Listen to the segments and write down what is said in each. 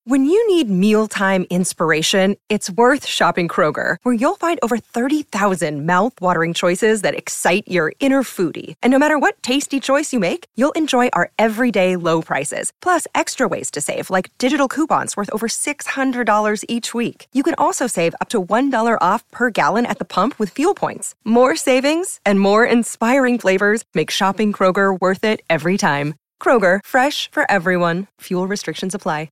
When you need mealtime inspiration, it's worth shopping Kroger, where you'll find over 30,000 mouth-watering choices that excite your inner foodie. And no matter what tasty choice you make, you'll enjoy our everyday low prices, plus extra ways to save, like digital coupons worth over $600 each week. You can also save up to $1 off per gallon at the pump with fuel points. More savings and more inspiring flavors make shopping Kroger worth it every time. Kroger, fresh for everyone. Fuel restrictions apply.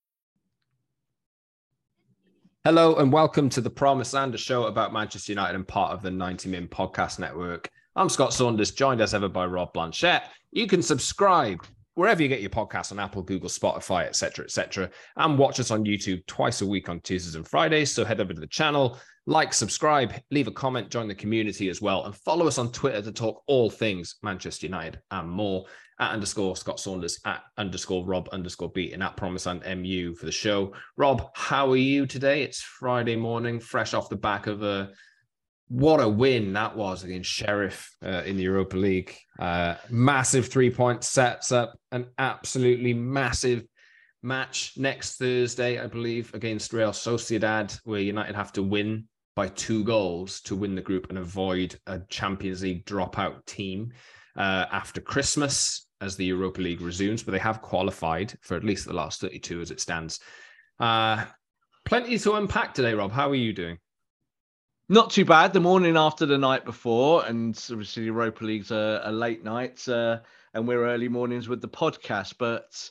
Hello and welcome to the Promise and a show about Manchester United and part of the 90 Min Podcast Network. I'm Scott Saunders, joined as ever by Rob Blanchette. You can subscribe wherever you get your podcasts on Apple, Google, Spotify, etc., and watch us on YouTube twice a week on Tuesdays and Fridays. So head over to the channel, like, subscribe, leave a comment, join the community as well, and follow us on Twitter to talk all things Manchester United and more. @ Scott Saunders, @_Rob_B, and @Promise and MU for the show. Rob, how are you today? It's Friday morning, fresh off the back of what a win that was against Sheriff in the Europa League. Massive 3-point sets up an absolutely massive match next Thursday, I believe, against Real Sociedad, where United have to win by 2 goals to win the group and avoid a Champions League dropout team after Christmas, as the Europa League resumes, but they have qualified for at least the last 32 as it stands. Plenty to unpack today, Rob. How are you doing? Not too bad. The morning after the night before, and obviously the Europa League's a late night, and we're early mornings with the podcast. But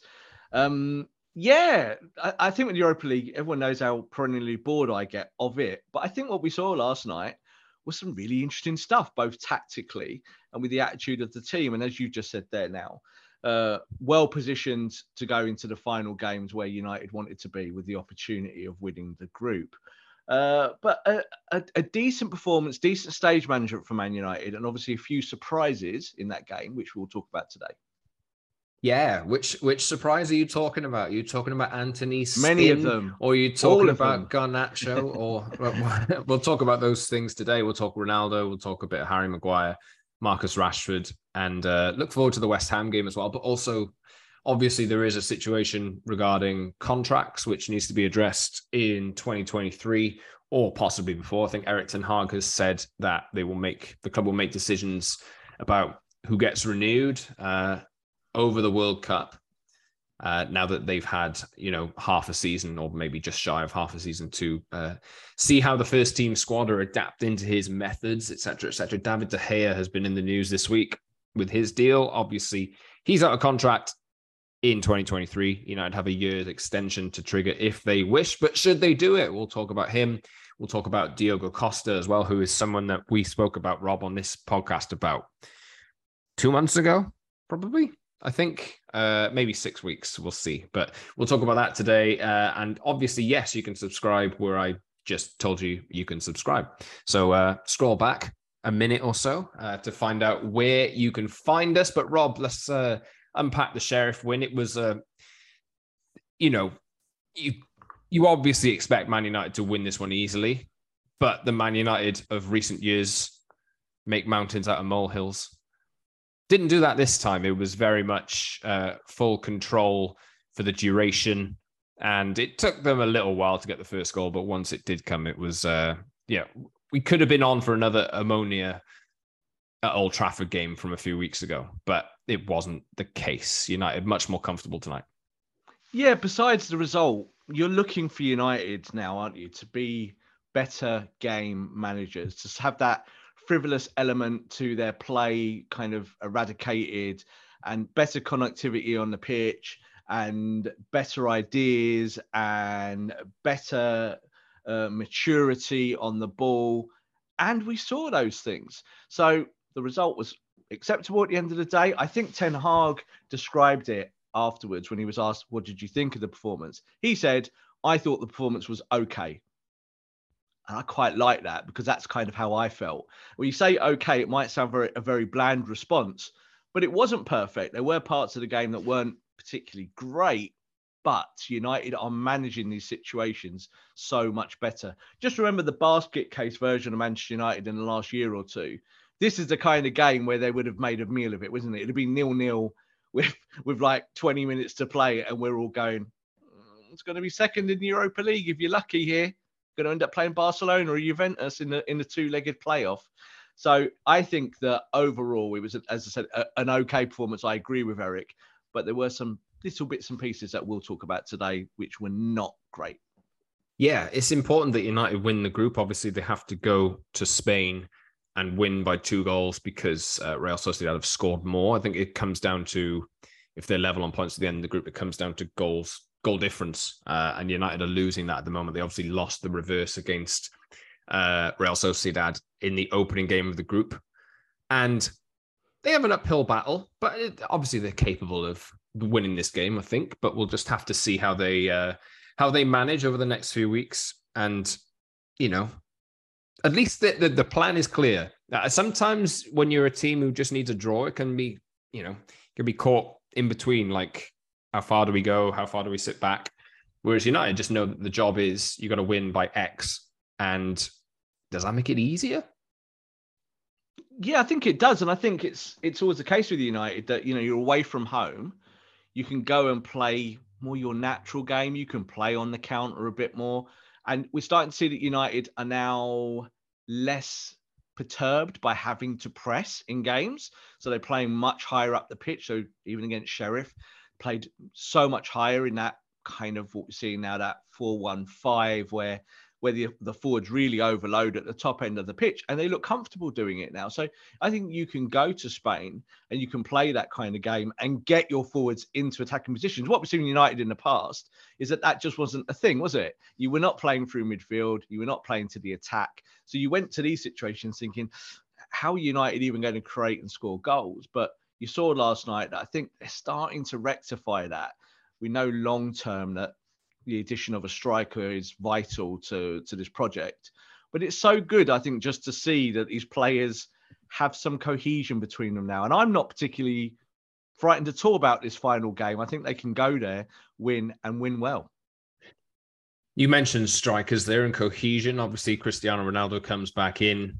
I think with the Europa League, everyone knows how perennially bored I get of it. But I think what we saw last night was some really interesting stuff, both tactically and with the attitude of the team. And as you just said there now, well positioned to go into the final games where United wanted to be, with the opportunity of winning the group. But a decent performance, decent stage management for Man United, and obviously a few surprises in that game, which we'll talk about today. Yeah, which surprise are you talking about? Are you talking about Anthony Spin? Many of them. Or are you talking about Garnacho? Or we'll talk about those things today. We'll talk Ronaldo. We'll talk a bit of Harry Maguire, Marcus Rashford, and look forward to the West Ham game as well. But also, obviously, there is a situation regarding contracts which needs to be addressed in 2023 or possibly before. I think Erik ten Hag has said that the club will make decisions about who gets renewed over the World Cup, now that they've had, half a season or maybe just shy of half a season to see how the first team squad are adapting to his methods, etc., etc. David De Gea has been in the news this week with his deal. Obviously, he's out of contract in 2023. United have a year's extension to trigger if they wish, but should they do it? We'll talk about him. We'll talk about Diogo Costa as well, who is someone that we spoke about, Rob, on this podcast about 2 months ago, probably. I think maybe 6 weeks. We'll see. But we'll talk about that today. And obviously, yes, you can subscribe where I just told you can subscribe. So scroll back a minute or so to find out where you can find us. But Rob, let's unpack the Sheriff win. It was, you obviously expect Man United to win this one easily. But the Man United of recent years make mountains out of molehills. Didn't do that this time. It was very much full control for the duration. And it took them a little while to get the first goal. But once it did come, it was, we could have been on for another ammonia at Old Trafford game from a few weeks ago. But it wasn't the case. United much more comfortable tonight. Yeah, besides the result, you're looking for United now, aren't you, to be better game managers, to have that frivolous element to their play kind of eradicated, and better connectivity on the pitch, and better ideas, and better maturity on the ball. And we saw those things. So the result was acceptable at the end of the day. I think Ten Hag described it afterwards when he was asked, what did you think of the performance? He said, I thought the performance was okay. And I quite like that, because that's kind of how I felt. When you say okay, it might sound a very bland response, but it wasn't perfect. There were parts of the game that weren't particularly great, but United are managing these situations so much better. Just remember the basket case version of Manchester United in the last year or two. This is the kind of game where they would have made a meal of it, wasn't it? It'd have been 0-0 with like 20 minutes to play, and we're all going, It's going to be second in the Europa League if you're lucky here. Going to end up playing Barcelona or Juventus in the two-legged playoff. So I think that overall it was, as I said, an okay performance. I agree with Eric, but there were some little bits and pieces that we'll talk about today which were not great. Yeah, it's important that United win the group. Obviously, they have to go to Spain and win by 2 goals because Real Sociedad have scored more. I think it comes down to, if they're level on points at the end of the group, it comes down to goal difference. And United are losing that at the moment. They obviously lost the reverse against Real Sociedad in the opening game of the group. And they have an uphill battle, but obviously they're capable of winning this game, I think. But we'll just have to see how they manage over the next few weeks. And, at least the plan is clear. Sometimes when you're a team who just needs a draw, it can be, can be caught in between, like, how far do we go? How far do we sit back? Whereas United just know that the job is you got to win by X. And does that make it easier? Yeah, I think it does. And I think it's always the case with United that, you're away from home. You can go and play more your natural game. You can play on the counter a bit more. And we're starting to see that United are now less perturbed by having to press in games. So they're playing much higher up the pitch. So even against Sheriff, played so much higher in that kind of what we're seeing now, that 4-1-5, where the forwards really overload at the top end of the pitch, and they look comfortable doing it now. So I think you can go to Spain and you can play that kind of game and get your forwards into attacking positions. What we've seen in United in the past is that just wasn't a thing, was it? You were not playing through midfield. You were not playing to the attack. So you went to these situations thinking, how are United even going to create and score goals? But you saw last night that I think they're starting to rectify that. We know long-term that the addition of a striker is vital to this project. But it's so good, I think, just to see that these players have some cohesion between them now. And I'm not particularly frightened at all about this final game. I think they can go there, win, and win well. You mentioned strikers there and cohesion. Obviously, Cristiano Ronaldo comes back in.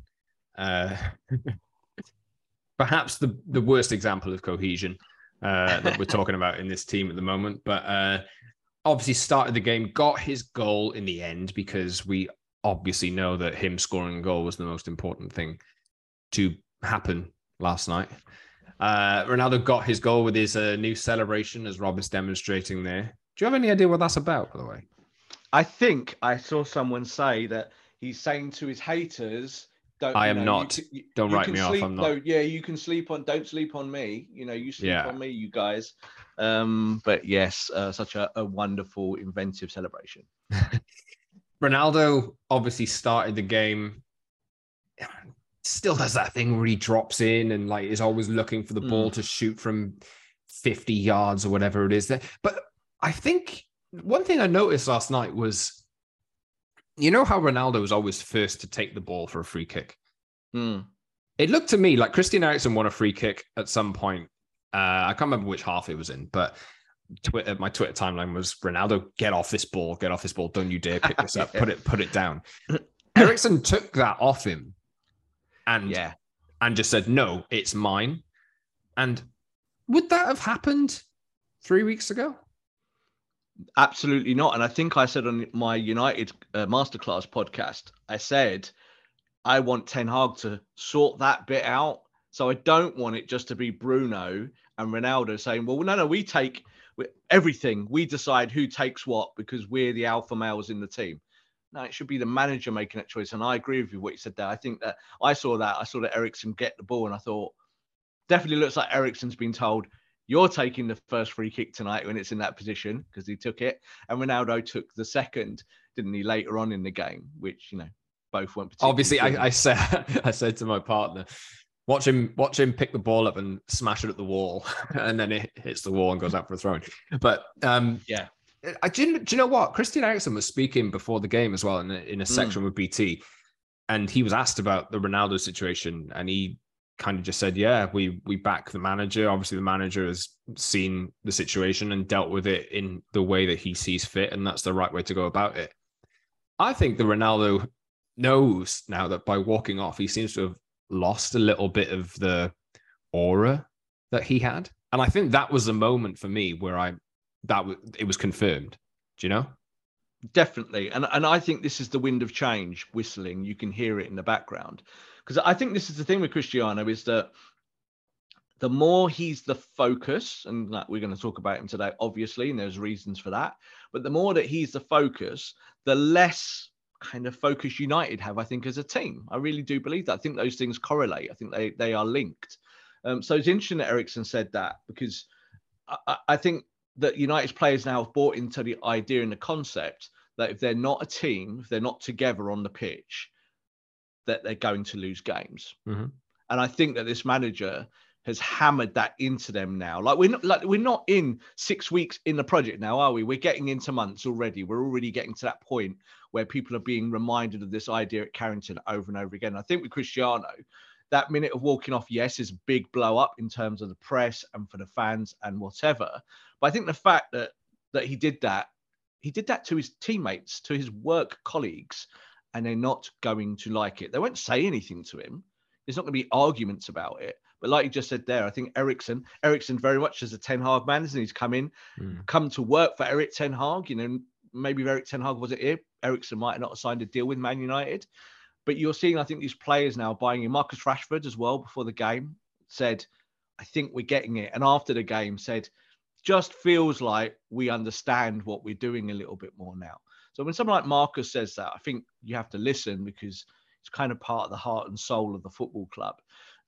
Perhaps the worst example of cohesion that we're talking about in this team at the moment. But obviously started the game, got his goal in the end, because we obviously know that him scoring a goal was the most important thing to happen last night. Ronaldo got his goal with his new celebration, as Rob is demonstrating there. Do you have any idea what that's about, by the way? I think I saw someone say that he's saying to his haters, don't write me off. I'm not. No, yeah, you can sleep on. Don't sleep on me. You sleep on me, you guys. But yes, such a wonderful, inventive celebration. Ronaldo obviously started the game. Still does that thing where he drops in and is always looking for the ball to shoot from 50 yards or whatever it is there. But I think one thing I noticed last night was, how Ronaldo was always first to take the ball for a free kick. It looked to me like Christian Eriksen won a free kick at some point. I can't remember which half it was in, but my Twitter timeline was, Ronaldo, get off this ball. Don't you dare pick this up. Put it down. Eriksen took that off him and just said, no, it's mine. And would that have happened 3 weeks ago? Absolutely not. And I think I said on my United Masterclass podcast, I said, I want Ten Hag to sort that bit out. So I don't want it just to be Bruno and Ronaldo saying, well, no, we take everything. We decide who takes what because we're the alpha males in the team. No, it should be the manager making that choice. And I agree with you what you said there. I think that I saw that Eriksen get the ball and I thought, definitely looks like Eriksen's been told, you're taking the first free kick tonight when it's in that position, because he took it. And Ronaldo took the second, didn't he, later on in the game, which, both weren't particularly. Obviously, I said to my partner, watch him pick the ball up and smash it at the wall. And then it hits the wall and goes out for a throw. But do you know what? Christian Eriksen was speaking before the game as well in a section with BT. And he was asked about the Ronaldo situation. And he kind of just said, we back the manager. Obviously, the manager has seen the situation and dealt with it in the way that he sees fit, and that's the right way to go about it. I think that Ronaldo knows now that by walking off, he seems to have lost a little bit of the aura that he had. And I think that was the moment for me where it was confirmed. Do you know? Definitely. And I think this is the wind of change whistling. You can hear it in the background. Because I think this is the thing with Cristiano is that the more he's the focus, and like we're going to talk about him today, obviously, and there's reasons for that, but the more that he's the focus, the less kind of focus United have, I think, as a team. I really do believe that. I think those things correlate. I think they are linked. So it's interesting that Eriksen said that, because I think that United's players now have bought into the idea and the concept that if they're not a team, if they're not together on the pitch, that they're going to lose games. Mm-hmm. And I think that this manager has hammered that into them now. We're not in 6 weeks in the project now, are we? We're getting into months already. We're already getting to that point where people are being reminded of this idea at Carrington over and over again. I think with Cristiano, that minute of walking off, yes, is a big blow up in terms of the press and for the fans and whatever. But I think the fact that he did that to his teammates, to his work colleagues, and they're not going to like it. They won't say anything to him. There's not going to be arguments about it. But like you just said there, I think Eriksen very much as a Ten Hag man, isn't he? He's come to work for Erik Ten Hag. You know, maybe if Erik Ten Hag wasn't here, Eriksen might have not signed a deal with Man United. But you're seeing, I think, these players now buying in. Marcus Rashford as well before the game said, I think we're getting it. And after the game said, just feels like we understand what we're doing a little bit more now. So when someone like Marcus says that, I think you have to listen, because it's kind of part of the heart and soul of the football club.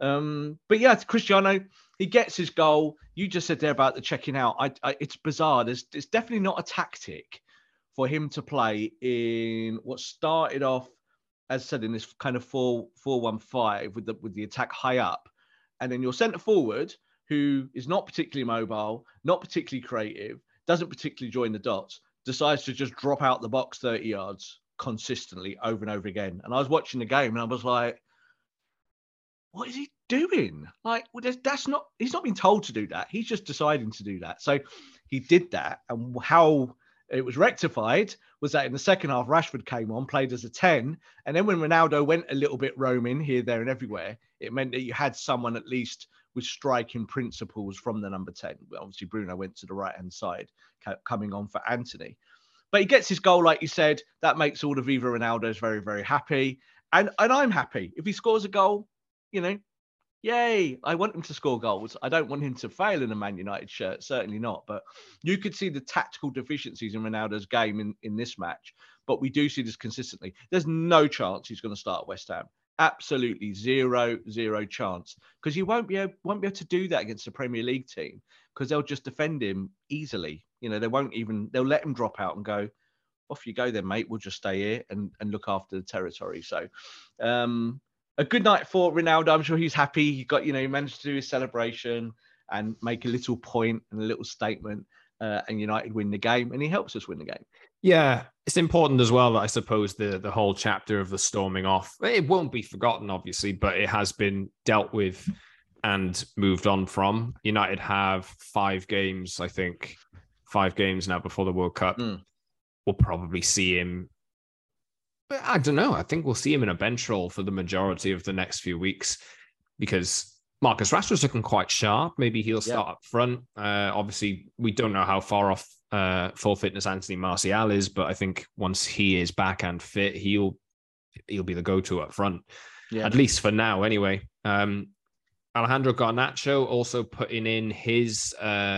But yeah, Cristiano, he gets his goal. You just said there about the checking out. It's bizarre. It's definitely not a tactic for him to play in what started off, as I said, in this kind of 4-1-5 with the attack high up. And then your centre forward, who is not particularly mobile, not particularly creative, doesn't particularly join the dots, decides to just drop out the box 30 yards consistently over and over again. And I was watching the game and I was like, what is he doing? Like, well, he's not been told to do that. He's just deciding to do that. So he did that. And how it was rectified was that in the second half, Rashford came on, played as a 10. And then when Ronaldo went a little bit roaming here, there and everywhere, it meant that you had someone at least with striking principles from the number 10. Obviously, Bruno went to the right-hand side, coming on for Anthony. But he gets his goal, like you said. That makes all the Viva Ronaldos very, very happy. And I'm happy. If he scores a goal, you know, yay. I want him to score goals. I don't want him to fail in a Man United shirt. Certainly not. But you could see the tactical deficiencies in Ronaldo's game in this match. But we do see this consistently. There's no chance he's going to start at West Ham. Absolutely zero chance, because you won't be able to do that against a Premier League team, because they'll just defend him easily. You know, they'll let him drop out and go, off you go then, mate. We'll just stay here and look after the territory. So a good night for Ronaldo. I'm sure he's happy. He managed to do his celebration and make a little point and a little statement, and United win the game, and he helps us win the game. Yeah, it's important as well that I suppose the whole chapter of the storming off, it won't be forgotten, obviously, but it has been dealt with and moved on from. United have 5 games, I think, 5 games now before the World Cup. We'll probably see him, but I don't know. I think we'll see him in a bench role for the majority of the next few weeks, because Marcus Rashford's looking quite sharp. Maybe he'll start up front. Obviously, we don't know how far off full fitness Anthony Martial is, but I think once he is back and fit, he'll be the go-to up front, at least for now anyway. Alejandro Garnacho also putting in his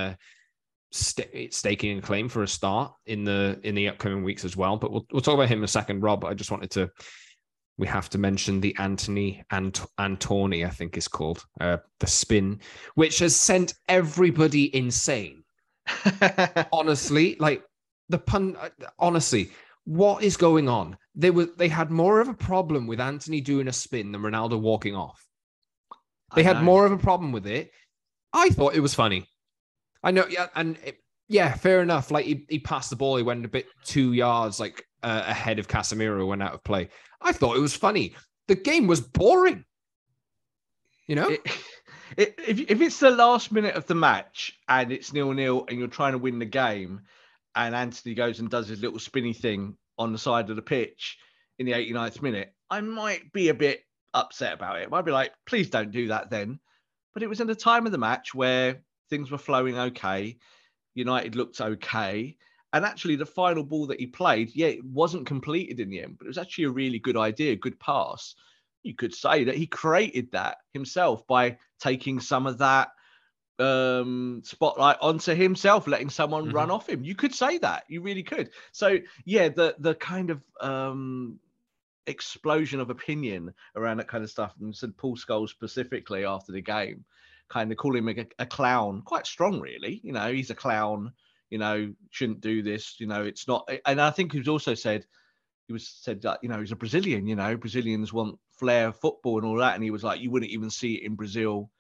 staking a claim for a start in the upcoming weeks as well, but we'll talk about him in a second, Rob. I just wanted to, we have to mention the Anthony Antoni, I think is called, the spin, which has sent everybody insane. Honestly, like the pun. Honestly, what is going on? They had more of a problem with Anthony doing a spin than Ronaldo walking off. They had more of a problem with it. I thought it was funny. I know, fair enough. Like he passed the ball, he went a bit 2 yards ahead of Casemiro, went out of play. I thought it was funny. The game was boring. You know. If it's the last minute of the match and it's 0-0 and you're trying to win the game, and Anthony goes and does his little spinny thing on the side of the pitch in the 89th minute, I might be a bit upset about it. I might be like, please don't do that then. But it was in the time of the match where things were flowing okay. United looked okay. And actually, the final ball that he played, it wasn't completed in the end, but it was actually a really good idea, good pass. You could say that he created that himself by taking some of that spotlight onto himself, letting someone run off him. You could say that. You really could. So, the kind of explosion of opinion around that kind of stuff, and said Paul Scholes specifically after the game, kind of calling him a clown, quite strong, really. He's a clown. Shouldn't do this. It's not. And I think he said that, he's a Brazilian. Brazilians want flair football and all that, and he was like, you wouldn't even see it in Brazil.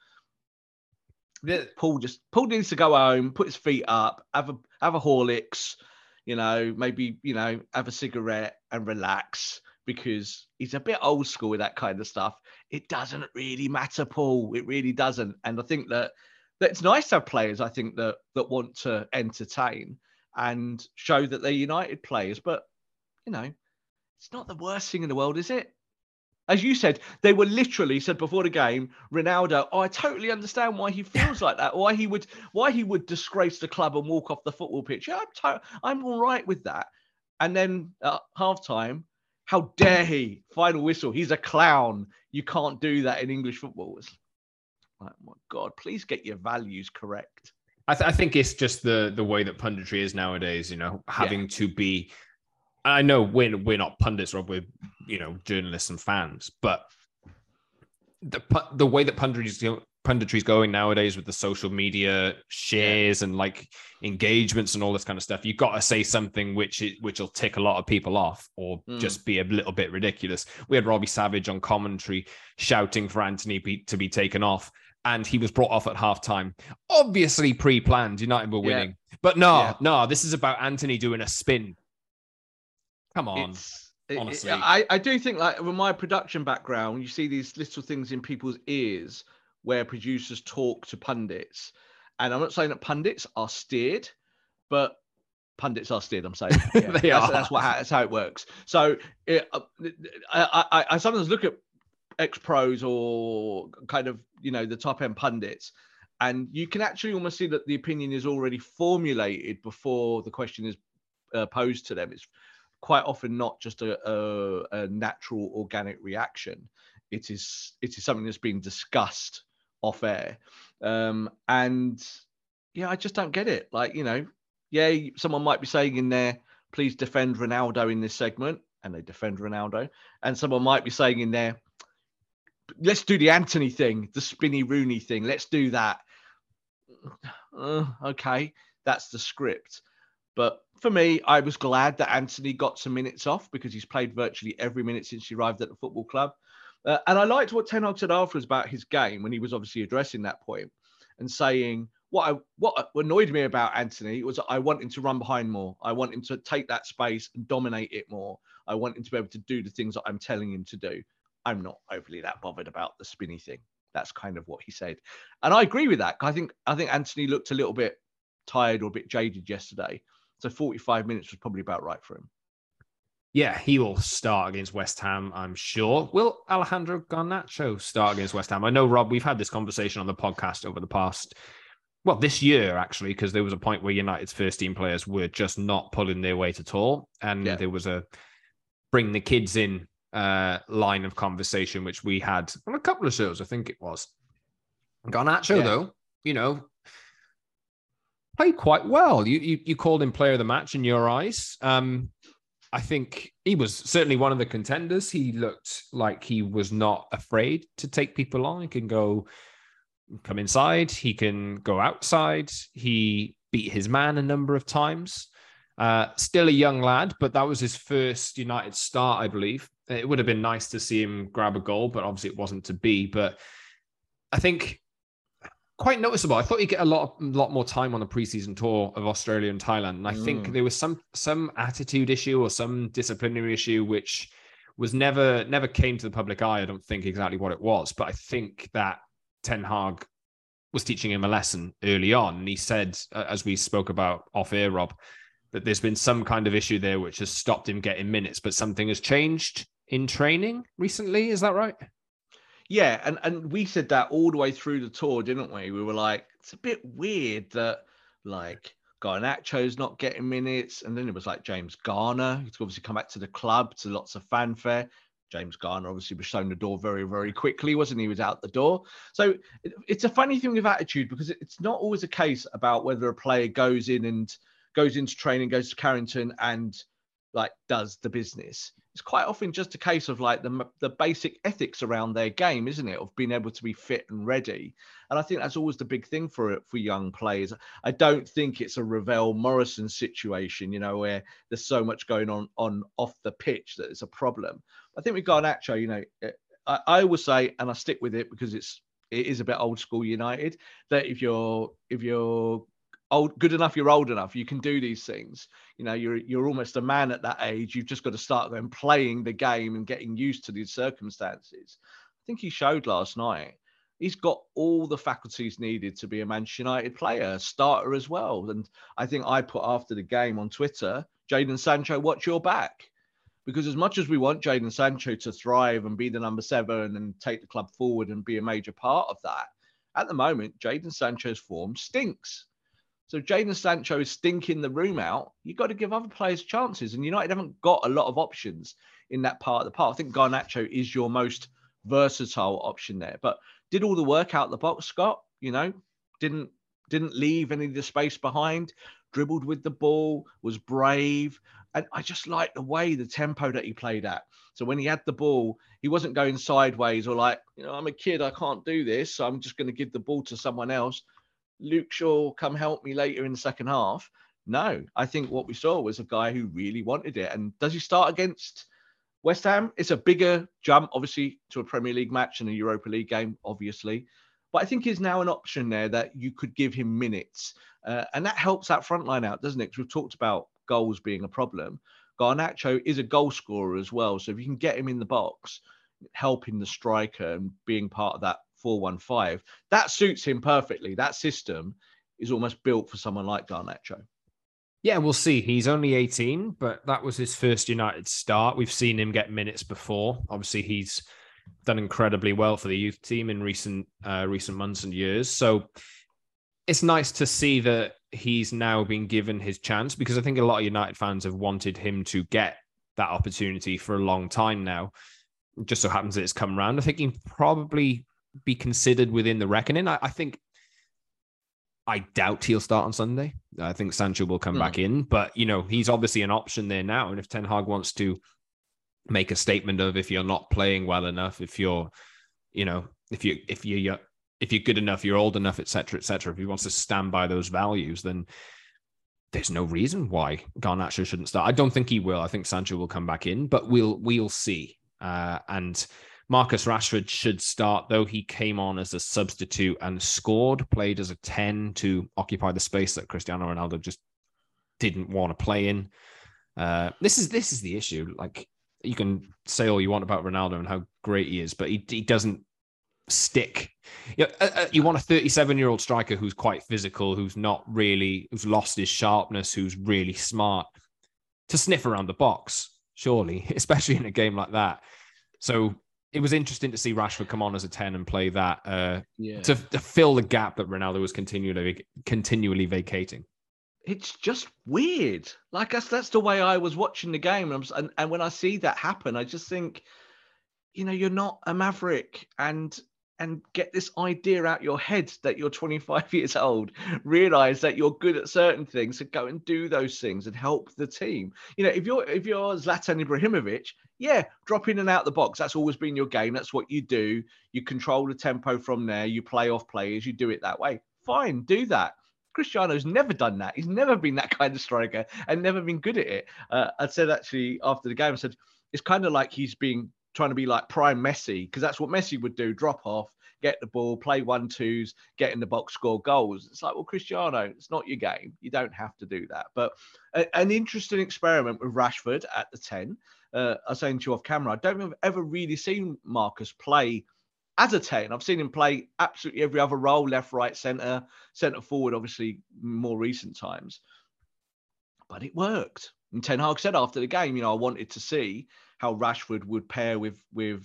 Paul needs to go home, put his feet up, have a Horlicks, maybe have a cigarette and relax, because he's a bit old school with that kind of stuff. It doesn't really matter, Paul. It really doesn't. And I think that it's nice to have players, I think, that want to entertain and show that they're United players. But it's not the worst thing in the world, is it? As you said, they were literally said before the game, Ronaldo, I totally understand why he feels like that, why he would disgrace the club and walk off the football pitch. Yeah, I'm all right with that. And then at halftime, how dare he? Final whistle. He's a clown. You can't do that in English football. It's like, my God, please get your values correct. I think it's just the way that punditry is nowadays, having to be. I know we're not pundits, Rob. We're journalists and fans, but the way that punditry is going nowadays with the social media shares and like engagements and all this kind of stuff, you've got to say something which'll tick a lot of people off, or just be a little bit ridiculous. We had Robbie Savage on commentary shouting for Anthony to be taken off, and he was brought off at halftime. Obviously pre-planned. United were winning, but no, this is about Anthony doing a spin. Come on. Honestly, I do think, like, with my production background, you see these little things in people's ears where producers talk to pundits. And I'm not saying that pundits are steered, but pundits are steered, I'm saying. Yeah, that's how it works. So I sometimes look at ex-pros or kind of, the top-end pundits, and you can actually almost see that the opinion is already formulated before the question is posed to them. It's quite often not just a natural organic reaction. It is something that's been discussed off air. And I just don't get it. Like, someone might be saying in there, please defend Ronaldo in this segment, and they defend Ronaldo. And someone might be saying in there, let's do the Anthony thing, the spinny Rooney thing. Let's do that. Okay, that's the script. But for me, I was glad that Anthony got some minutes off, because he's played virtually every minute since he arrived at the football club. And I liked what Ten Hag said afterwards about his game, when he was obviously addressing that point and saying, what annoyed me about Anthony was I want him to run behind more. I want him to take that space and dominate it more. I want him to be able to do the things that I'm telling him to do. I'm not overly that bothered about the spinny thing. That's kind of what he said. And I agree with that. I think Anthony looked a little bit tired or a bit jaded yesterday. So 45 minutes was probably about right for him. Yeah, he will start against West Ham, I'm sure. Will Alejandro Garnacho start against West Ham? I know, Rob, we've had this conversation on the podcast over the past, this year, actually, because there was a point where United's first-team players were just not pulling their weight at all. And there was a bring the kids in line of conversation, which we had on a couple of shows, I think it was. Garnacho, though, played quite well. You called him player of the match in your eyes. I think he was certainly one of the contenders. He looked like he was not afraid to take people on. He can come inside. He can go outside. He beat his man a number of times. Still a young lad, but that was his first United start, I believe. It would have been nice to see him grab a goal, but obviously it wasn't to be. But I think quite noticeable. I thought he'd get a lot more time on the preseason tour of Australia and Thailand. And I think there was some attitude issue or some disciplinary issue, which was never came to the public eye. I don't think exactly what it was, but I think that Ten Hag was teaching him a lesson early on. And he said, as we spoke about off air, Rob, that there's been some kind of issue there which has stopped him getting minutes, but something has changed in training recently. Is that right? Yeah, and we said that all the way through the tour, didn't we? We were like, it's a bit weird that, like, Garnacho's not getting minutes. And then it was like James Garner, who's obviously come back to the club to lots of fanfare. James Garner obviously was shown the door very, very quickly, wasn't he? He was out the door. So it's a funny thing with attitude, because it's not always a case about whether a player goes into training, goes to Carrington and like does the business. It's quite often just a case of like the basic ethics around their game, isn't it? Of being able to be fit and ready. And I think that's always the big thing for young players. I don't think it's a Ravel Morrison situation, where there's so much going on off the pitch that it's a problem. I think with Garnacho, I will say, and I stick with it because it is a bit old school United, that if you're good enough, you're old enough, you can do these things. You're almost a man at that age. You've just got to start going playing the game and getting used to these circumstances. I think he showed last night. He's got all the faculties needed to be a Manchester United player, a starter as well. And I think I put after the game on Twitter, Jadon Sancho, watch your back. Because as much as we want Jadon Sancho to thrive and be the number 7 and take the club forward and be a major part of that, at the moment, Jadon Sancho's form stinks. So Jadon Sancho is stinking the room out. You've got to give other players chances. And United haven't got a lot of options in that part of the park. I think Garnacho is your most versatile option there. But did all the work out the box, Scott. Didn't leave any of the space behind. Dribbled with the ball, was brave. And I just like the way, the tempo that he played at. So when he had the ball, he wasn't going sideways or like, I'm a kid, I can't do this, so I'm just going to give the ball to someone else. Luke Shaw, come help me later in the second half. No, I think what we saw was a guy who really wanted it. And does he start against West Ham? It's a bigger jump, obviously, to a Premier League match and a Europa League game, obviously. But I think he's now an option there that you could give him minutes. And that helps that front line out, doesn't it? Because we've talked about goals being a problem. Garnacho is a goal scorer as well. So if you can get him in the box, helping the striker and being part of that 4-1-5, that suits him perfectly. That system is almost built for someone like Garnacho. Yeah, we'll see. He's only 18, but that was his first United start. We've seen him get minutes before. Obviously, he's done incredibly well for the youth team in recent months and years. So it's nice to see that he's now been given his chance, because I think a lot of United fans have wanted him to get that opportunity for a long time now. It just so happens that it's come around. I think he'd probably be considered within the reckoning. I doubt he'll start on Sunday. I think Sancho will come back in, but he's obviously an option there now. And if Ten Hag wants to make a statement of, if you're not playing well enough, if you're good enough, you're old enough, etc., if he wants to stand by those values, then there's no reason why Garnacho shouldn't start. I don't think he will. I think Sancho will come back in, but we'll see. And Marcus Rashford should start, though. He came on as a substitute and scored, played as a 10 to occupy the space that Cristiano Ronaldo just didn't want to play in. This is the issue. Like, you can say all you want about Ronaldo and how great he is, but he doesn't stick. You want a 37-year-old striker who's quite physical, who's lost his sharpness, who's really smart to sniff around the box, surely, especially in a game like that. So it was interesting to see Rashford come on as a 10 and play that to fill the gap that Ronaldo was continually vacating. It's just weird. Like, that's the way I was watching the game. And when I see that happen, I just think, you're not a maverick, and get this idea out your head that you're 25 years old, realize that you're good at certain things, so go and do those things and help the team. If you're Zlatan Ibrahimovic, drop in and out the box. That's always been your game. That's what you do. You control the tempo from there. You play off players. You do it that way. Fine, do that. Cristiano's never done that. He's never been that kind of striker and never been good at it. I said actually after the game, I said, it's kind of like he's trying to be like prime Messi, because that's what Messi would do: drop off, get the ball, play 1-2s, get in the box, score goals. It's like, well, Cristiano, it's not your game. You don't have to do that. But an interesting experiment with Rashford at the 10. I was saying to you off camera, I don't think I've ever really seen Marcus play as a 10. I've seen him play absolutely every other role: left, right, centre forward, obviously more recent times. But it worked. And Ten Hag said after the game, I wanted to see how Rashford would pair with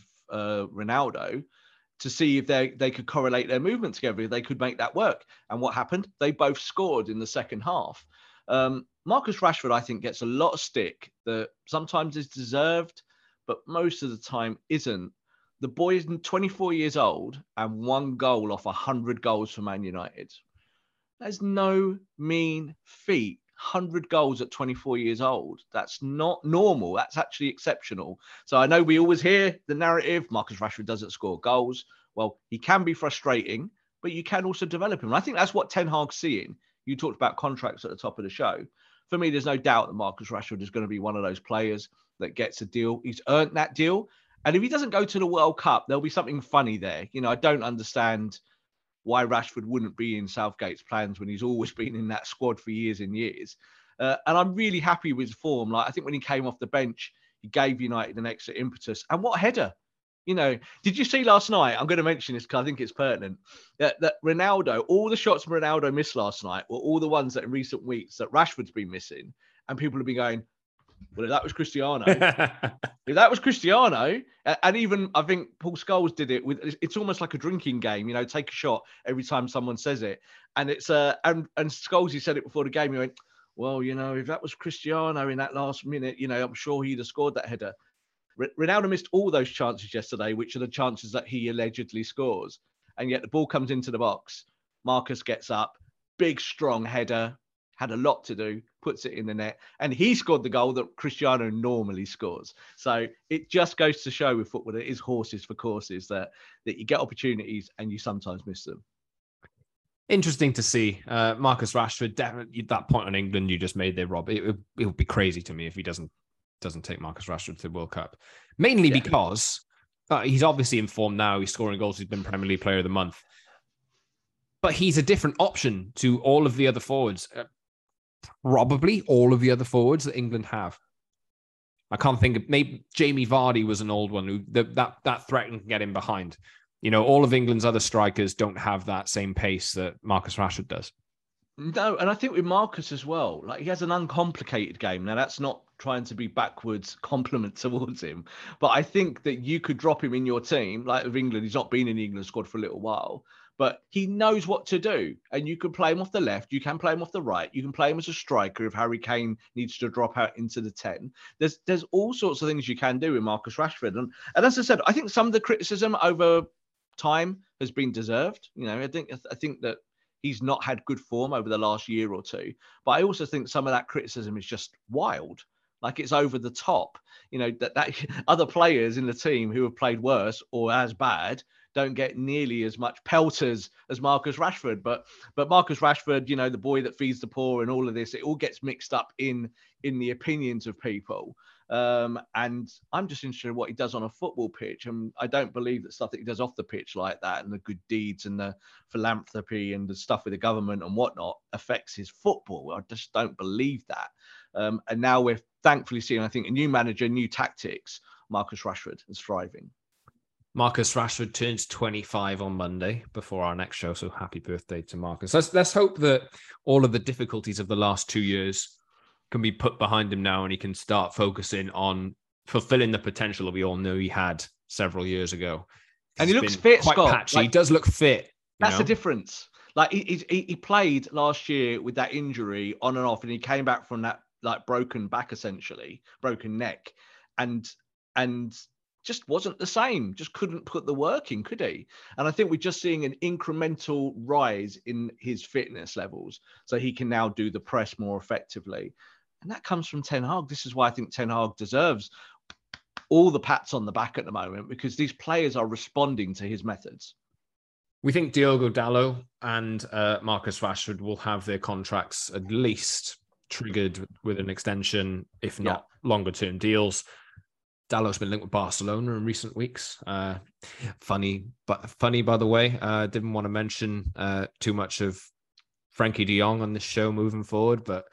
Ronaldo, to see if they could correlate their movement together, if they could make that work. And what happened? They both scored in the second half. Marcus Rashford, I think, gets a lot of stick that sometimes is deserved, but most of the time isn't. The boy is 24 years old and 1 goal off 100 goals for Man United. That's no mean feat. 100 goals at 24 years old. That's not normal. That's actually exceptional. So I know we always hear the narrative, Marcus Rashford doesn't score goals. Well, he can be frustrating, but you can also develop him. And I think that's what Ten Hag's seeing. You talked about contracts at the top of the show. For me, there's no doubt that Marcus Rashford is going to be one of those players that gets a deal. He's earned that deal. And if he doesn't go to the World Cup, there'll be something funny there. You know, I don't understand why Rashford wouldn't be in Southgate's plans when he's always been in that squad for years and years. And I'm really happy with his form. Like, I think when he came off the bench, he gave United an extra impetus. And what a header. You know, did you see last night? I'm going to mention this because I think it's pertinent. That Ronaldo, all the shots Ronaldo missed last night were all the ones that in recent weeks that Rashford's been missing. And people have been going, well, if that was Cristiano, and even I think Paul Scholes did it with, it's almost like a drinking game, you know, take a shot every time someone says it. And it's, and Scholes, he said it before the game, he went, well, you know, if that was Cristiano in that last minute, you know, I'm sure he'd have scored that header. Ronaldo missed all those chances yesterday, which are the chances that he allegedly scores. And yet the ball comes into the box. Marcus gets up, big, strong header, had a lot to do, puts it in the net, and he scored the goal that Cristiano normally scores. So it just goes to show with football, it is horses for courses, that you get opportunities and you sometimes miss them. Interesting to see. Marcus Rashford, definitely that point on England you just made there, Rob. It would be crazy to me if he doesn't take Marcus Rashford to the World Cup. Mainly because he's obviously in form now. He's scoring goals. He's been Premier League Player of the Month. But he's a different option to all of the other forwards. Probably all of the other forwards that England have. I can't think of, maybe Jamie Vardy was an old one who that threat can get him behind. You know, all of England's other strikers don't have that same pace that Marcus Rashford does. No, and I think with Marcus as well, like he has an uncomplicated game. Now that's not trying to be backwards compliment towards him, but I think that you could drop him in your team, like with England. He's not been in the England squad for a little while, but he knows what to do. And you can play him off the left. You can play him off the right. You can play him as a striker if Harry Kane needs to drop out into the 10. There's all sorts of things you can do with Marcus Rashford. And as I said, I think some of the criticism over time has been deserved. You know, I think that he's not had good form over the last year or two. But I also think some of that criticism is just wild. Like it's over the top. You know, that other players in the team who have played worse or as bad don't get nearly as much pelters as Marcus Rashford. But Marcus Rashford, you know, the boy that feeds the poor and all of this, it all gets mixed up in the opinions of people. And I'm just interested in what he does on a football pitch. And I don't believe that stuff that he does off the pitch like that and the good deeds and the philanthropy and the stuff with the government and whatnot affects his football. I just don't believe that. And now we're thankfully seeing, I think, a new manager, new tactics. Marcus Rashford is thriving. Marcus Rashford turns 25 on Monday before our next show. So happy birthday to Marcus. Let's hope that all of the difficulties of the last 2 years can be put behind him now and he can start focusing on fulfilling the potential that we all knew he had several years ago. And he looks fit, quite Scott. Patchy. He does look fit. That's the difference. Like he played last year with that injury on and off, and he came back from that like broken back, essentially broken neck, and just wasn't the same. Just couldn't put the work in, could he? And I think we're just seeing an incremental rise in his fitness levels, so he can now do the press more effectively. And that comes from Ten Hag. This is why I think Ten Hag deserves all the pats on the back at the moment, because these players are responding to his methods. We think Diogo Dalot and Marcus Rashford will have their contracts at least triggered with an extension, if not longer-term deals. Dalot's been linked with Barcelona in recent weeks. Funny, by the way. Didn't want to mention too much of Frankie de Jong on this show moving forward, but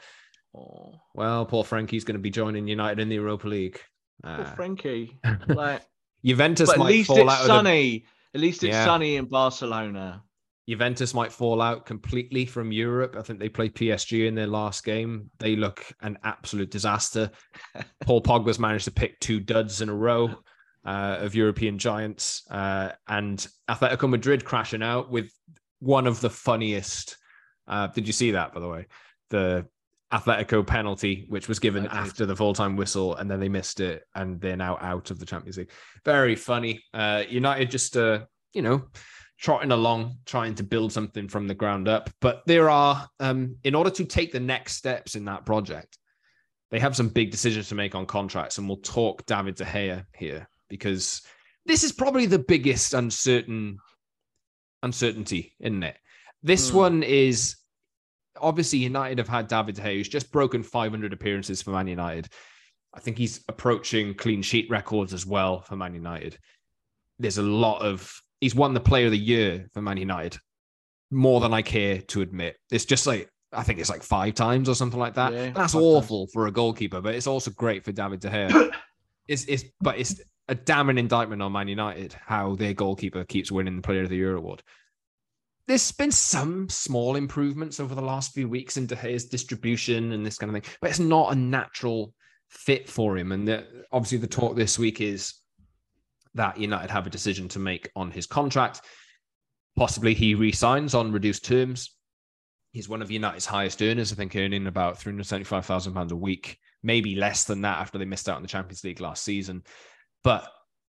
well, poor Frankie's going to be joining United in the Europa League. Poor Frankie. Like, Juventus but at might least fall it's out sunny. At least it's sunny in Barcelona. Juventus might fall out completely from Europe. I think they played PSG in their last game. They look an absolute disaster. Paul Pogba's managed to pick 2 duds in a row of European giants. And Atletico Madrid crashing out with one of the funniest. Did you see that, by the way? Atletico penalty, which was given after the full-time whistle, and then they missed it, and they're now out of the Champions League. Very funny. United just, trotting along, trying to build something from the ground up. But there are, in order to take the next steps in that project, they have some big decisions to make on contracts, and we'll talk David De Gea here, because this is probably the biggest uncertainty, isn't it? This one is... Obviously, United have had David De Gea, who's just broken 500 appearances for Man United. I think he's approaching clean sheet records as well for Man United. There's a lot of... He's won the Player of the Year for Man United, more than I care to admit. It's just like, I think it's like 5 times or something like that. Yeah, that's awful for a goalkeeper, but it's also great for David De Gea. But it's a damning indictment on Man United, how their goalkeeper keeps winning the Player of the Year award. There's been some small improvements over the last few weeks in De Gea's distribution and this kind of thing, but it's not a natural fit for him. And obviously the talk this week is that United have a decision to make on his contract. Possibly he re-signs on reduced terms. He's one of United's highest earners, I think, earning about £375,000 a week, maybe less than that after they missed out on the Champions League last season. But,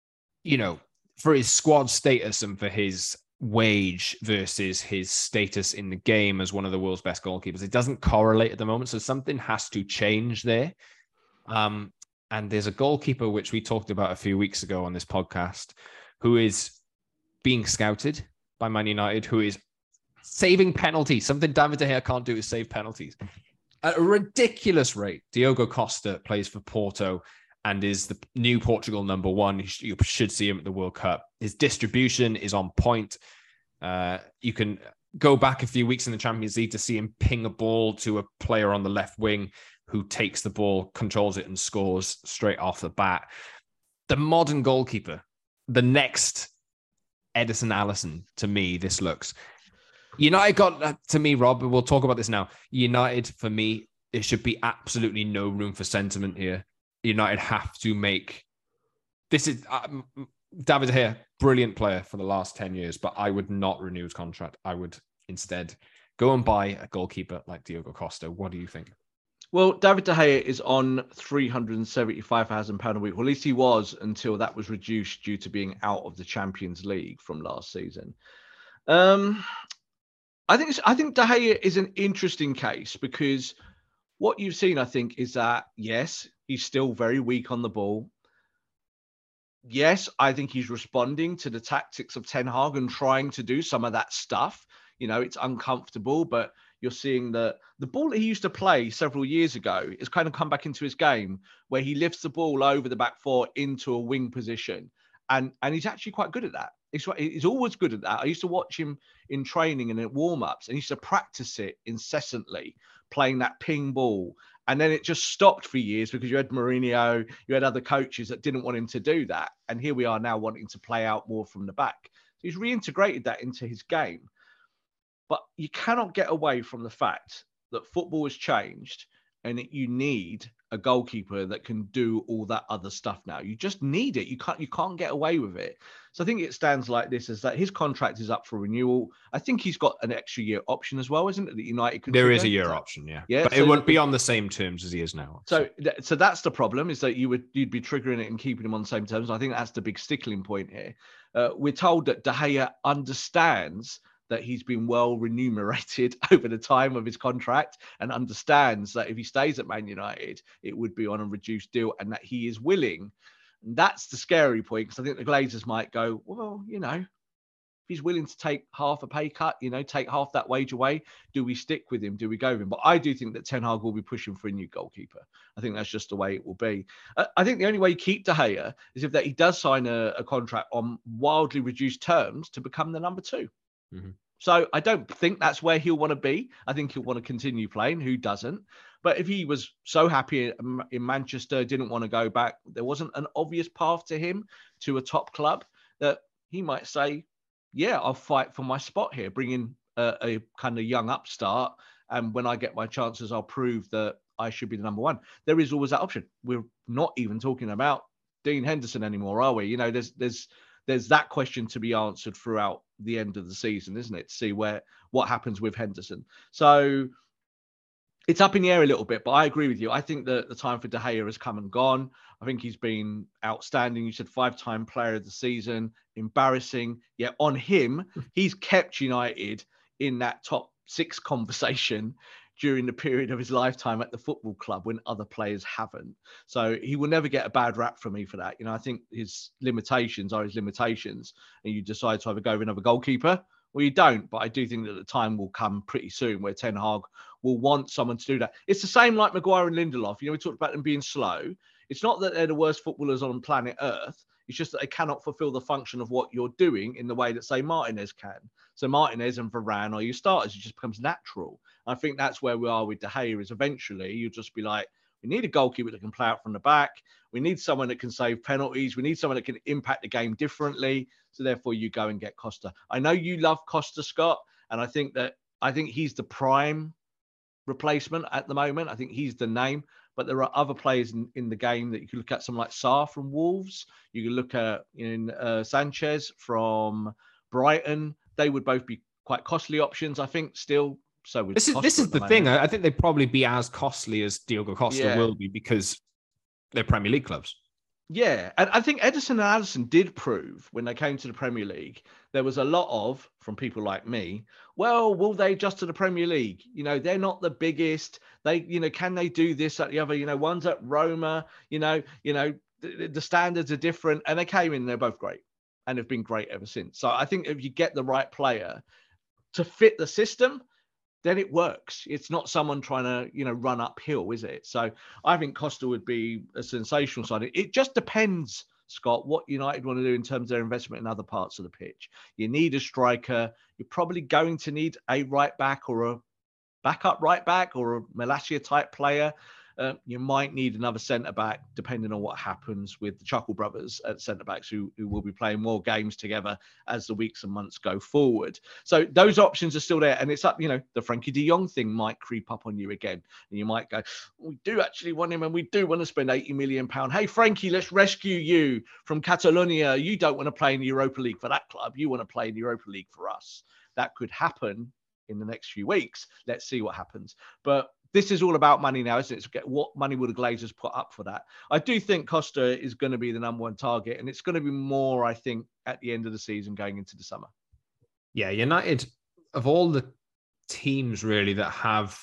for his squad status and for his wage versus his status in the game as one of the world's best goalkeepers, it doesn't correlate at the moment. So something has to change there. And there's a goalkeeper, which we talked about a few weeks ago on this podcast, who is being scouted by Man United, who is saving penalties. Something David De Gea can't do is save penalties at a ridiculous rate. Diogo Costa plays for Porto and is the new Portugal number 1. You should see him at the World Cup. His distribution is on point. You can go back a few weeks in the Champions League to see him ping a ball to a player on the left wing who takes the ball, controls it, and scores straight off the bat. The modern goalkeeper, the next Edison Alisson, to me, this looks. United got, to me, Rob, we'll talk about this now. United, for me, it should be absolutely no room for sentiment here. United have to make... This is... David De Gea, brilliant player for the last 10 years, but I would not renew his contract. I would instead go and buy a goalkeeper like Diogo Costa. What do you think? Well, David De Gea is on £375,000 a week. Well, at least he was until that was reduced due to being out of the Champions League from last season. I think De Gea is an interesting case because what you've seen, I think, is that, yes, he's still very weak on the ball. Yes, I think he's responding to the tactics of Ten Hag and trying to do some of that stuff. It's uncomfortable, but you're seeing the ball that he used to play several years ago has kind of come back into his game, where he lifts the ball over the back four into a wing position. And he's actually quite good at that. He's always good at that. I used to watch him in training and in warm-ups, and he used to practice it incessantly, playing that ping ball. And then it just stopped for years because you had Mourinho, you had other coaches that didn't want him to do that. And here we are now wanting to play out more from the back. So he's reintegrated that into his game. But you cannot get away from the fact that football has changed and that you need a goalkeeper that can do all that other stuff now. You just need it. You can't get away with it. So I think it stands like this, is that his contract is up for renewal. I think he's got an extra year option as well, isn't it? That United could. There is a year option, yeah. But so it won't be on the same terms as he is now. So that's the problem, is that you'd be triggering it and keeping him on the same terms. I think that's the big stickling point here. We're told that De Gea understands that he's been well remunerated over the time of his contract and understands that if he stays at Man United, it would be on a reduced deal, and that he is willing. And that's the scary point, because I think the Glazers might go, well, if he's willing to take half a pay cut, take half that wage away, do we stick with him? Do we go with him? But I do think that Ten Hag will be pushing for a new goalkeeper. I think that's just the way it will be. I think the only way you keep De Gea is if that he does sign a contract on wildly reduced terms to become the number 2. Mm-hmm. So I don't think that's where he'll want to be. I think he'll want to continue playing. Who doesn't? But if he was so happy in Manchester, didn't want to go back, there wasn't an obvious path to him to a top club, that he might say, yeah, I'll fight for my spot here, bring in a kind of young upstart. And when I get my chances, I'll prove that I should be the number 1. There is always that option. We're not even talking about Dean Henderson anymore, are we? There's that question to be answered throughout the end of the season, isn't it? To see what happens with Henderson. So It's up in the air a little bit, but I agree with you. I think that the time for De Gea has come and gone. I think he's been outstanding. You said 5-time player of the season, embarrassing. Yeah, on him, he's kept United in that top 6 conversation during the period of his lifetime at the football club when other players haven't. So he will never get a bad rap from me for that. I think his limitations are his limitations, and you decide to either go with another goalkeeper or you don't. But I do think that the time will come pretty soon where Ten Hag will want someone to do that. It's the same like Maguire and Lindelof. We talked about them being slow. It's not that they're the worst footballers on planet Earth. It's just that they cannot fulfill the function of what you're doing in the way that, say, Martinez can. So Martinez and Varane are your starters. It just becomes natural. I think that's where we are with De Gea, is eventually you'll just be like, we need a goalkeeper that can play out from the back. We need someone that can save penalties. We need someone that can impact the game differently. So therefore you go and get Costa. I know you love Costa, Scott, and I think he's the prime replacement at the moment. I think he's the name. But there are other players in the game that you can look at, someone like Sarr from Wolves. You can look at Sanchez from Brighton. They would both be quite costly options, I think, still. So this is the thing. I think they'd probably be as costly as Diogo Costa will be because they're Premier League clubs. Yeah, and I think Ederson and Alisson did prove when they came to the Premier League, there was a lot of, from people like me, well, will they adjust to the Premier League? They're not the biggest. They, can they do this, that, the other? One's at Roma, the standards are different. And they came in, they're both great. And have been great ever since. So I think if you get the right player to fit the system, then it works. It's not someone trying to, run uphill, is it? So I think Costa would be a sensational signing. It just depends, Scott, what United want to do in terms of their investment in other parts of the pitch. You need a striker. You're probably going to need a right back or a backup right back or a Malacia type player. You might need another centre-back, depending on what happens with the Chuckle brothers at centre-backs who will be playing more games together as the weeks and months go forward. So those options are still there. And it's up, the Frankie de Jong thing might creep up on you again. And you might go, we do actually want him and we do want to spend £80 million. Hey, Frankie, let's rescue you from Catalonia. You don't want to play in the Europa League for that club. You want to play in the Europa League for us. That could happen in the next few weeks. Let's see what happens. But this is all about money now, isn't it? It's what money will the Glazers put up for that? I do think Costa is going to be the number one target, and it's going to be more, I think, at the end of the season going into the summer. Yeah, United, of all the teams really that have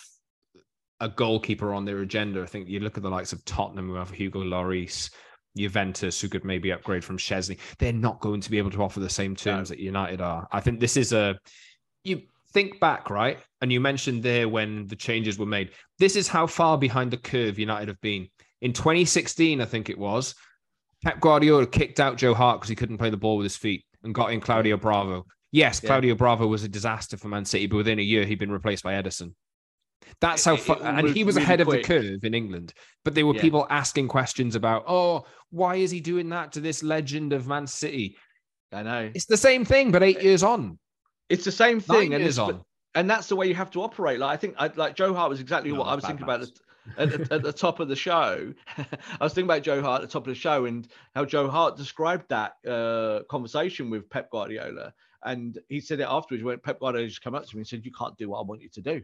a goalkeeper on their agenda, I think you look at the likes of Tottenham, who have Hugo Lloris, Juventus, who could maybe upgrade from Szczesny. They're not going to be able to offer the same terms that United are. I think this is you think back, right? And you mentioned there when the changes were made. This is how far behind the curve United have been. In 2016, I think it was, Pep Guardiola kicked out Joe Hart because he couldn't play the ball with his feet and got in Claudio Bravo. Yes, Claudio Bravo was a disaster for Man City, but within a year, he'd been replaced by Ederson. That's how far, and he was really ahead of the curve in England. But there were people asking questions about, why is he doing that to this legend of Man City? I know. It's the same thing, but 8 years on. It's the same thing, and that's the way you have to operate. Like I think, Joe Hart was exactly what I was thinking about at the top of the show. I was thinking about Joe Hart at the top of the show and how Joe Hart described that conversation with Pep Guardiola, and he said it afterwards when Pep Guardiola just came up to me and said, "You can't do what I want you to do."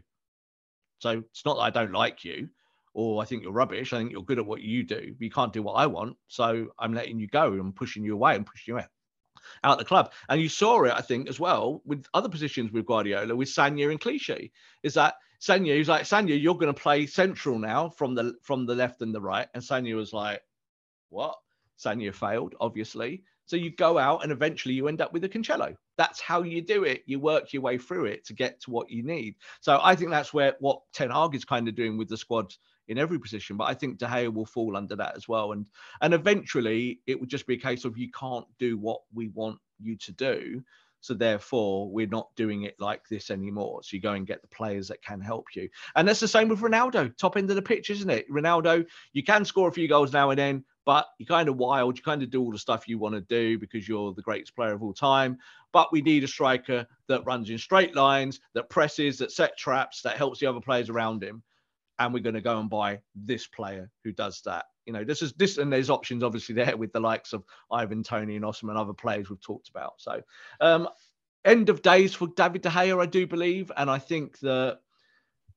So it's not that I don't like you, or I think you're rubbish. I think you're good at what you do, but you can't do what I want. So I'm letting you go. I'm pushing you away and pushing you out the club. And you saw it, I think, as well with other positions with Guardiola, with Sagna and Clichy, is that Sagna, he's like, Sagna, you're going to play central now from the left and the right. And Sagna was like, what? Sagna failed, obviously. So you go out and eventually you end up with a Cancelo. That's how you do it. You work your way through it to get to what you need. So I think that's what Ten Hag is kind of doing with the squad in every position. But I think De Gea will fall under that as well. And eventually it would just be a case of you can't do what we want you to do. So therefore, we're not doing it like this anymore. So you go and get the players that can help you. And that's the same with Ronaldo, top end of the pitch, isn't it? Ronaldo, you can score a few goals now and then, but you're kind of wild. You kind of do all the stuff you want to do because you're the greatest player of all time. But we need a striker that runs in straight lines, that presses, that set traps, that helps the other players around him. And we're going to go and buy this player who does that. You know, this, and there's options obviously there with the likes of Ivan Toney and Osimhen, other players we've talked about. So end of days for David De Gea, I do believe. And I think that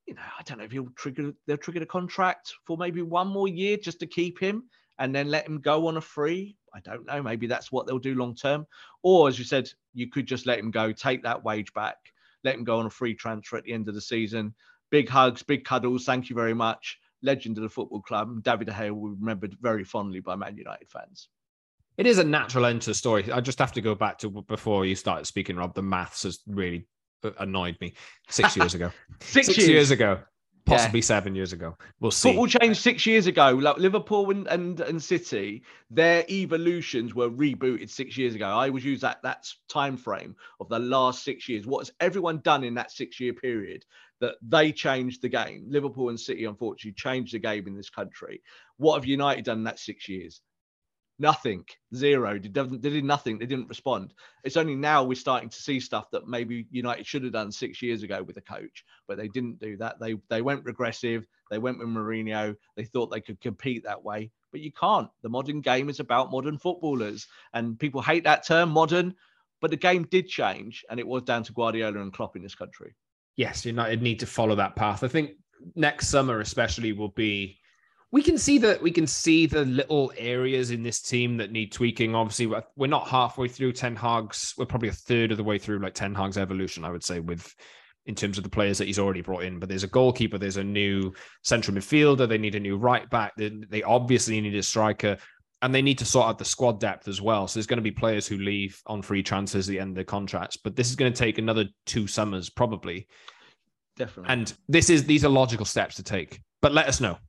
I don't know if they'll trigger the contract for maybe one more year just to keep him and then let him go on a free. I don't know. Maybe that's what they'll do long term. Or as you said, you could just let him go, take that wage back, let him go on a free transfer at the end of the season. Big hugs, big cuddles. Thank you very much. Legend of the football club. And David De Gea will be remembered very fondly by Man United fans. It is a natural end to the story. I just have to go back to before you started speaking, Rob. The maths has really annoyed me. 6 years ago. 6 years ago. Possibly 7 years ago. We'll see. Football changed 6 years ago. Like Liverpool and City, their evolutions were rebooted 6 years ago. I always use that time frame of the last 6 years. What has everyone done in that 6 year period that they changed the game? Liverpool and City, unfortunately, changed the game in this country. What have United done in that 6 years? Nothing. Zero. They did nothing. They didn't respond. It's only now we're starting to see stuff that maybe United should have done 6 years ago with a coach, but they didn't do that. They went regressive. They went with Mourinho. They thought they could compete that way, but you can't. The modern game is about modern footballers, and people hate that term, modern, but the game did change, and it was down to Guardiola and Klopp in this country. Yes, United need to follow that path. I think next summer especially will be. We can see the little areas in this team that need tweaking. Obviously, we're not halfway through Ten Hag's. We're probably a third of the way through, like Ten Hag's evolution, I would say, in terms of the players that he's already brought in. But there's a goalkeeper, there's a new central midfielder, they need a new right back. They obviously need a striker, and they need to sort out the squad depth as well. So there's going to be players who leave on free transfers at the end of their contracts. But this is going to take another 2 summers, probably. Definitely. And these are logical steps to take. But let us know.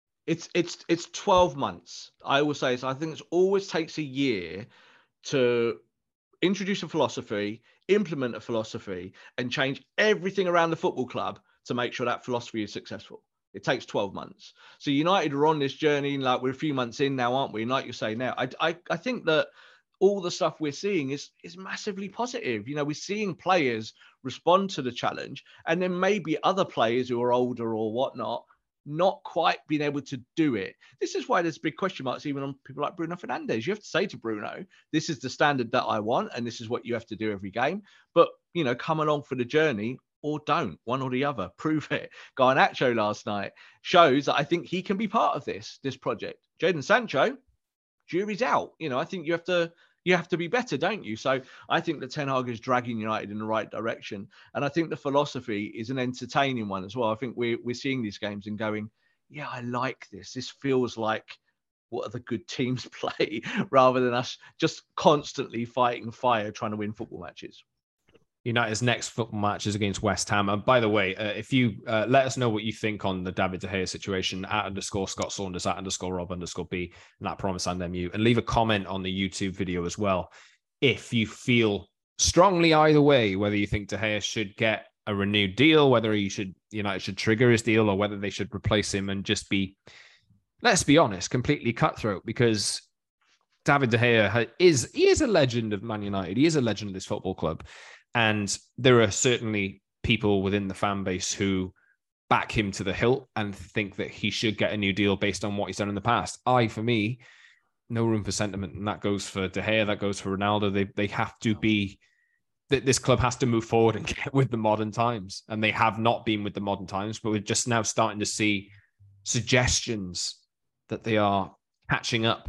It's 12 months. I will say so. I think it always takes a year to introduce a philosophy, implement a philosophy, and change everything around the football club to make sure that philosophy is successful. It takes 12 months. So United are on this journey, like we're a few months in now, aren't we? And like you say now, I think that all the stuff we're seeing is massively positive. We're seeing players respond to the challenge, and then maybe other players who are older or whatnot not quite being able to do it. This is why there's big question marks even on people like Bruno Fernandes. You have to say to Bruno, this is the standard that I want, and this is what you have to do every game. But, come along for the journey or don't, one or the other. Prove it. Garnacho last night shows that I think he can be part of this project. Jadon Sancho, jury's out. I think you have to be better, don't you? So I think that Ten Hag is dragging United in the right direction. And I think the philosophy is an entertaining one as well. I think we're seeing these games and going, yeah, I like this. This feels like what other good teams play rather than us just constantly fighting fire trying to win football matches. United's next football match is against West Ham. And by the way, if you let us know what you think on the David De Gea situation, @_Scott Saunders, @_Rob_B, and that promise and MU, and leave a comment on the YouTube video as well. If you feel strongly either way, whether you think De Gea should get a renewed deal, whether United should trigger his deal, or whether they should replace him and just be, let's be honest, completely cutthroat, because David De Gea is a legend of Man United. He is a legend of this football club. And there are certainly people within the fan base who back him to the hilt and think that he should get a new deal based on what he's done in the past. For me, no room for sentiment. And that goes for De Gea, that goes for Ronaldo. They have to be, this club has to move forward and get with the modern times. And they have not been with the modern times, but we're just now starting to see suggestions that they are catching up,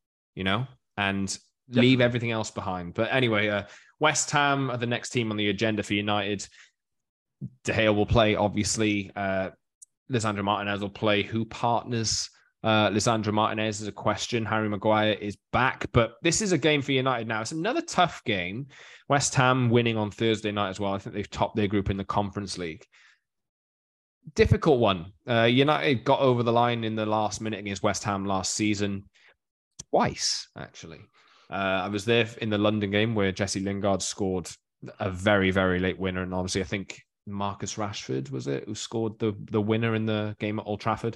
and Definitely. Leave everything else behind. But anyway, West Ham are the next team on the agenda for United. De Gea will play, obviously. Lisandro Martinez will play. Who partners Lisandro Martinez is a question. Harry Maguire is back. But this is a game for United now. It's another tough game. West Ham winning on Thursday night as well. I think they've topped their group in the Conference League. Difficult one. United got over the line in the last minute against West Ham last season. Twice, actually. I was there in the London game where Jesse Lingard scored a very, very late winner. And obviously, I think Marcus Rashford, was it, who scored the winner in the game at Old Trafford.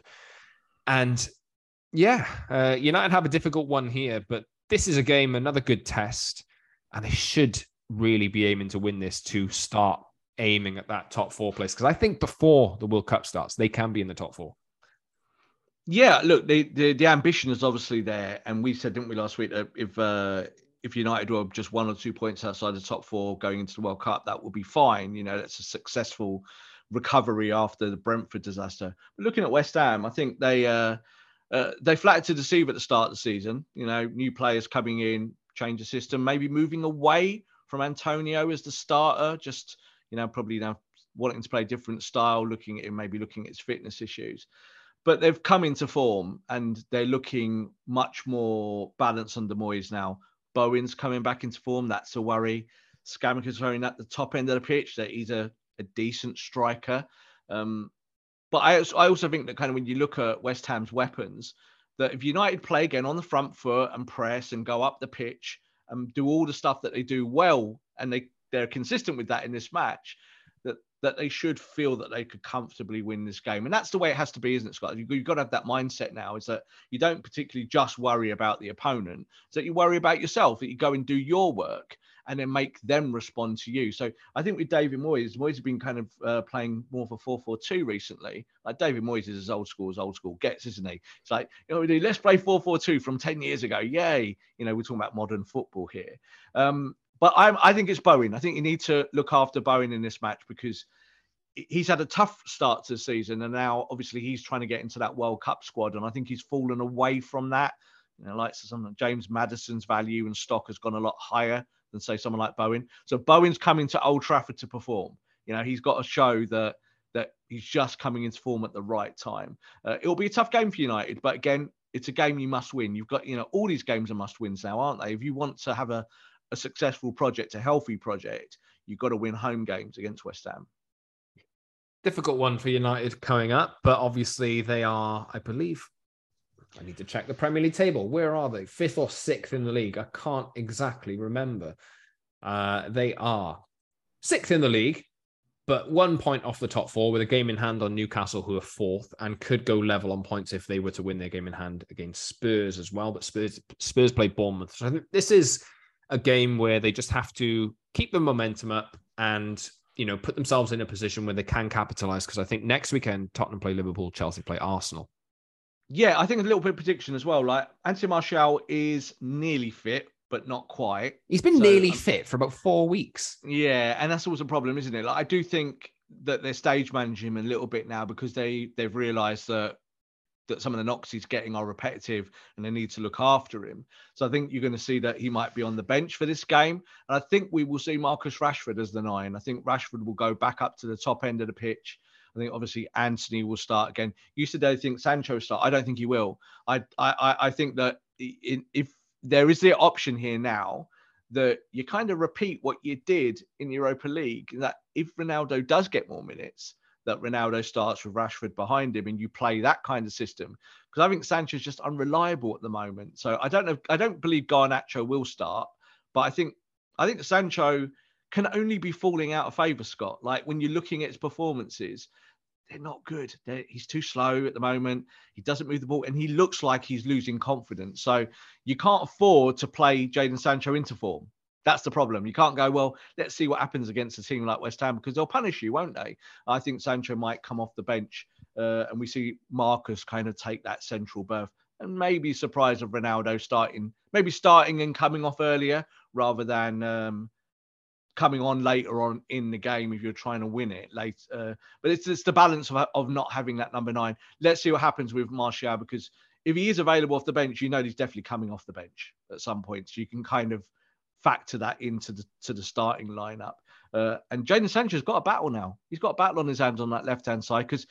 And United have a difficult one here, but this is a game, another good test. And they should really be aiming to win this to start aiming at that top 4 place. Because I think before the World Cup starts, they can be in the top 4. Yeah, look, the ambition is obviously there, and we said, didn't we, last week, that if United were just 1 or 2 points outside the top 4 going into the World Cup, that would be fine. That's a successful recovery after the Brentford disaster. But looking at West Ham, I think they flattered to deceive at the start of the season. New players coming in, change the system, maybe moving away from Antonio as the starter, just, probably now wanting to play a different style, looking at his fitness issues. But they've come into form and they're looking much more balanced under Moyes now. Bowen's coming back into form. That's a worry. Scamacca's showing at the top end of the pitch that he's a decent striker. But I also think that kind of when you look at West Ham's weapons, that if United play again on the front foot and press and go up the pitch and do all the stuff that they do well, and they're consistent with that in this match, that they should feel that they could comfortably win this game. And that's the way it has to be, isn't it, Scott? You've got to have that mindset now, is that you don't particularly just worry about the opponent, it's that you worry about yourself, that you go and do your work and then make them respond to you. So I think with David Moyes has been kind of playing more for 4-4-2 recently. Like David Moyes is as old school gets, isn't he? It's like, let's play 4-4-2 from 10 years ago. Yay. We're talking about modern football here. But I think it's Bowen. I think you need to look after Bowen in this match because he's had a tough start to the season. And now, obviously, he's trying to get into that World Cup squad. And I think he's fallen away from that. Like something James Maddison's value and stock has gone a lot higher than, say, someone like Bowen. So Bowen's coming to Old Trafford to perform. He's got to show that he's just coming into form at the right time. It'll be a tough game for United. But again, it's a game you must win. You've got, all these games are must wins now, aren't they? If you want to have a successful project, a healthy project, you've got to win home games against West Ham. Difficult one for United coming up, but obviously they are, I believe, I need to check the Premier League table. Where are they? 5th or 6th in the league? I can't exactly remember. They are 6th in the league, but 1 point off the top 4 with a game in hand on Newcastle, who are 4th and could go level on points if they were to win their game in hand against Spurs as well. But Spurs play Bournemouth. So I think this is a game where they just have to keep the momentum up and, put themselves in a position where they can capitalize. Because I think next weekend, Tottenham play Liverpool, Chelsea play Arsenal. Yeah, I think a little bit of prediction as well. Like, Anthony Martial is nearly fit, but not quite. He's been nearly fit for about 4 weeks. Yeah, and that's always a problem, isn't it? Like, I do think that they're stage managing him a little bit now because they've realised that some of the knocks he's getting are repetitive and they need to look after him. So I think you're going to see that he might be on the bench for this game. And I think we will see Marcus Rashford as the 9. I think Rashford will go back up to the top end of the pitch. I think obviously Anthony will start again. You said they think Sancho will start. I don't think he will. I think that if there is the option here now that you kind of repeat what you did in Europa League, that if Ronaldo does get more minutes, that Ronaldo starts with Rashford behind him and you play that kind of system. Because I think Sancho's just unreliable at the moment. So I don't believe Garnacho will start, but I think Sancho can only be falling out of favour, Scott. Like when you're looking at his performances, they're not good. He's too slow at the moment. He doesn't move the ball and he looks like he's losing confidence. So you can't afford to play Jadon Sancho into form. That's the problem. You can't go, well, let's see what happens against a team like West Ham because they'll punish you, won't they? I think Sancho might come off the bench and we see Marcus kind of take that central berth and maybe surprise of Ronaldo starting and coming off earlier rather than coming on later on in the game if you're trying to win it late. But it's the balance of not having that number 9. Let's see what happens with Martial because if he is available off the bench, he's definitely coming off the bench at some point. So you can kind of factor that into the starting lineup. And Jadon Sancho's got a battle now. He's got a battle on his hands on that left-hand side because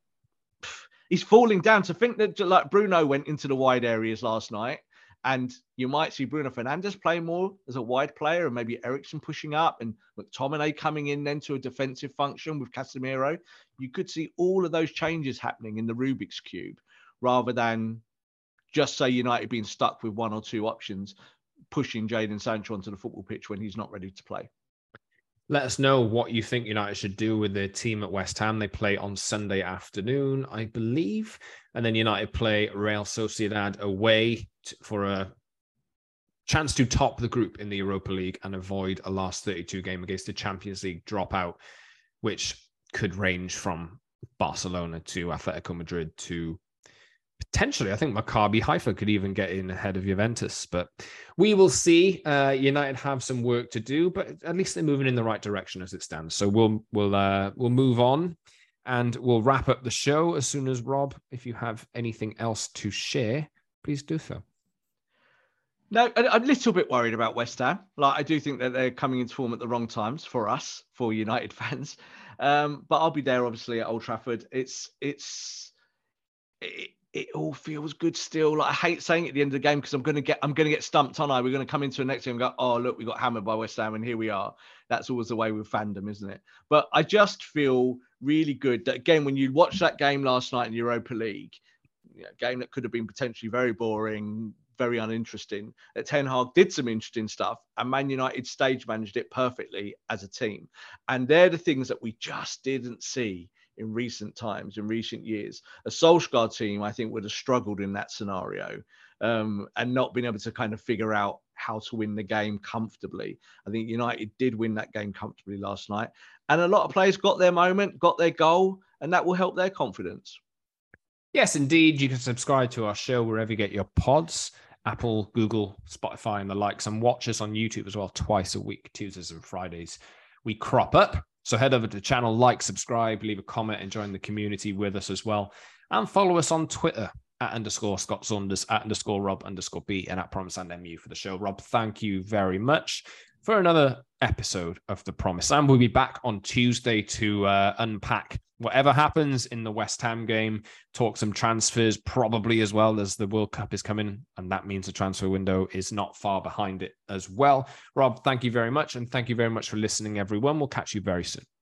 he's falling down. To think that like Bruno went into the wide areas last night and you might see Bruno Fernandes play more as a wide player and maybe Eriksen pushing up and McTominay coming in then to a defensive function with Casemiro. You could see all of those changes happening in the Rubik's Cube rather than just say United being stuck with 1 or 2 options pushing Jadon Sancho onto the football pitch when he's not ready to play. Let us know what you think United should do with their team at West Ham. They play on Sunday afternoon, I believe. And then United play Real Sociedad away for a chance to top the group in the Europa League and avoid a last 32 game against the Champions League dropout, which could range from Barcelona to Atletico Madrid to Potentially, I think Maccabi Haifa could even get in ahead of Juventus, but we will see. United have some work to do, but at least they're moving in the right direction as it stands. So we'll move on, and we'll wrap up the show as soon as Rob. If you have anything else to share, please do so. No, I'm a little bit worried about West Ham. Like, I do think that they're coming into form at the wrong times for us, for United fans. But I'll be there, obviously, at Old Trafford. It all feels good still. Like, I hate saying it at the end of the game because I'm gonna get stumped, aren't I? We're gonna come into the next game and go, oh look, we got hammered by West Ham, and here we are. That's always the way with fandom, isn't it? But I just feel really good that, again, when you watch that game last night in Europa League, a game that could have been potentially very boring, very uninteresting, that Ten Hag did some interesting stuff, and Man United stage managed it perfectly as a team. And they're the things that we just didn't see in recent times, in recent years. A Solskjaer team, I think, would have struggled in that scenario, and not been able to kind of figure out how to win the game comfortably. I think United did win that game comfortably last night. And a lot of players got their moment, got their goal, and that will help their confidence. Yes, indeed. You can subscribe to our show wherever you get your pods. Apple, Google, Spotify, and the likes, and watch us on YouTube as well twice a week, Tuesdays and Fridays. We crop up. So head over to the channel, like, subscribe, leave a comment, and join the community with us as well. And follow us on Twitter @_Scott Saunders, @_Rob_B, and @PromiseandMU for the show. Rob, thank you very much for another episode of The Promise. And we'll be back on Tuesday to unpack whatever happens in the West Ham game, talk some transfers probably as well, as the World Cup is coming, and that means the transfer window is not far behind it as well. Rob, thank you very much, and thank you very much for listening, everyone. We'll catch you very soon.